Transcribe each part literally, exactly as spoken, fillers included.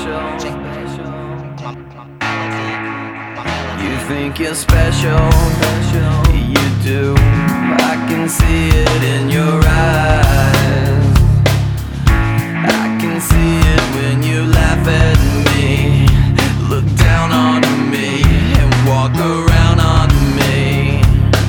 You think you're special, you do. I can see it in your eyes. I can see it when you laugh at me, look down on me, and walk around on me.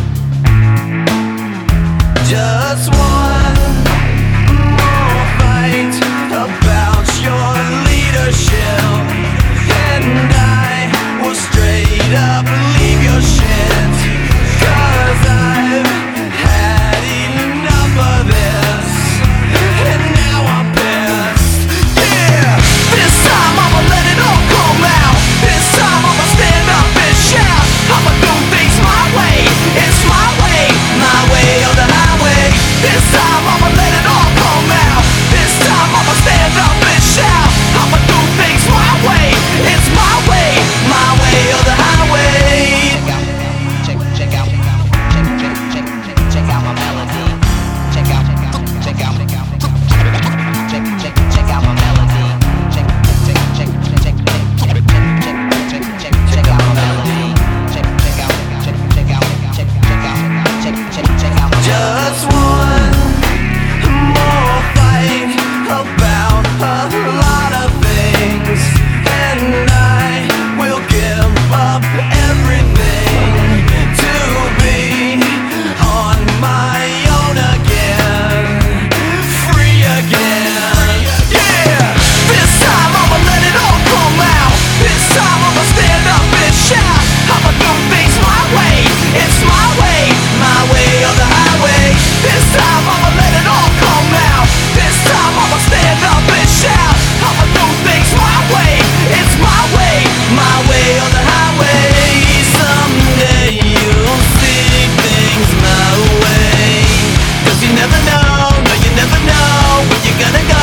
Just one more fight about your leadership, and I will straight up leave your shit. Cause I've had enough of this, and now I'm pissed. Yeah, this time I'ma let it all come out. This time I'ma stand up and shout. I'ma do things my way, it's my way, my way or the highway. This time I'ma let it all come out. This time I'ma stand up and shout. I'ma do things my way, it's my way, my way or the highway. Check out, check, check out, check, check, check, check, check out my melody. Check out, check out, check out, check out, check, check, check out my melody. Check, check, check, check, check, check, check, check, check, check, check out my melody. Check, check out, check, check out, check, check out, check, check, check out my melody. Just one more fight about a lot of things, and I will give up everything to be on my own again, free again. Yeah, this time I'ma let it all come out. This time I'ma stand up and shout. I'ma do things my way, it's my way, my way or the highway. This time I'ma let it all come out. This time I'ma stand up and shout. I'ma do things my way, it's my way, my way or the highway. Someday you'll see things my way. Cause you never know, no you never know where you're gonna go.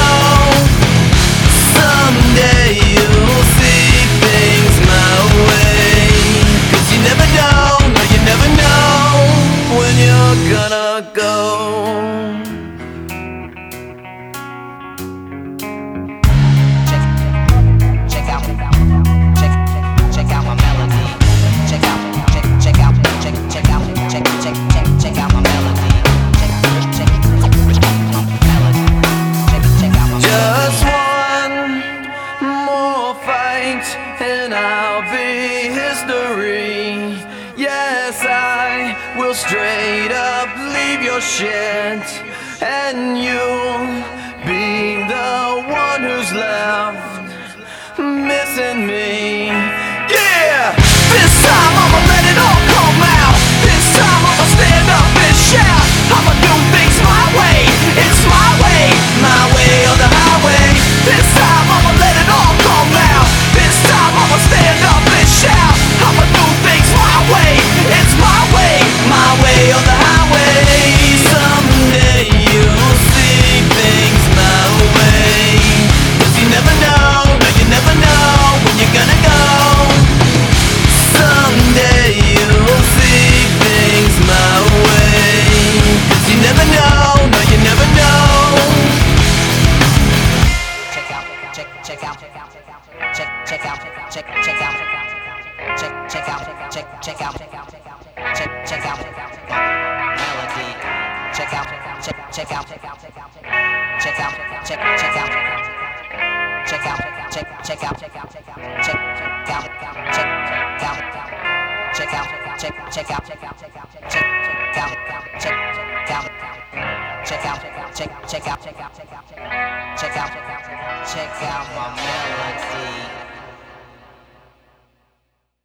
Someday you'll see things my way. Cause you never know, no you never know when you're gonna go. Check out, check, check out my melody. Check out, check, check out, check, check out, check, check, check, check out my melody. Check, check, check, check out my melody. Check, check out my melody. Just one more fight, and I'll be history. Yes, I will straight up leave your shit, and you'll be the one who's left missing me. Yeah, this time I'ma let it all come out. This time I'ma stand up and shout. I'ma do things my way, it's my way, my way or the highway. This time I'ma let it all come out. This time I'ma stand up and shout. I'ma do things my way, it's my way, my way or the highway. Someday you'll see things my way. Cause you never know, no you never know when you're gonna go. Someday you'll see things my way. Cause you never know, no you never know. Check out, check, check out, check, check out, check, check out, check, check out, check, check out, check, check out melody. Check out, check, check out, check out, check out, check, check out, check, check out, check, check out, check, check out, check, check out, check out, check, check out, check out, check out, check, check out, check, check out, check out, check, check out, check out, check out, check out, check out my melody.